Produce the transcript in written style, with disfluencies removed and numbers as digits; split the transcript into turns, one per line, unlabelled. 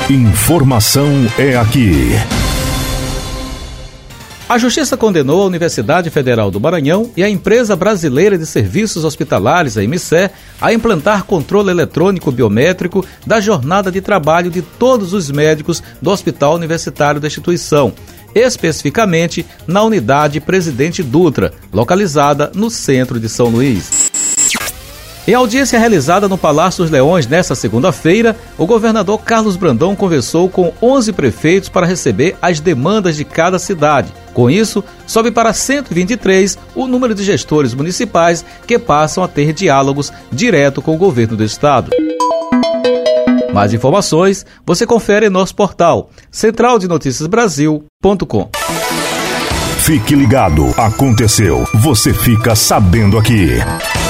Informação é aqui.
A Justiça condenou a Universidade Federal do Maranhão e a Empresa Brasileira de Serviços Hospitalares, a EMICE, a implantar controle eletrônico biométrico da jornada de trabalho de todos os médicos do Hospital Universitário da instituição, especificamente na unidade Presidente Dutra, localizada no centro de São Luís. Em audiência realizada no Palácio dos Leões nesta segunda-feira, o governador Carlos Brandão conversou com 11 prefeitos para receber as demandas de cada cidade. Com isso, sobe para 123 o número de gestores municipais que passam a ter diálogos direto com o governo do estado. Mais informações você confere em nosso portal centraldenoticiasbrasil.com.
Fique ligado, aconteceu, você fica sabendo aqui.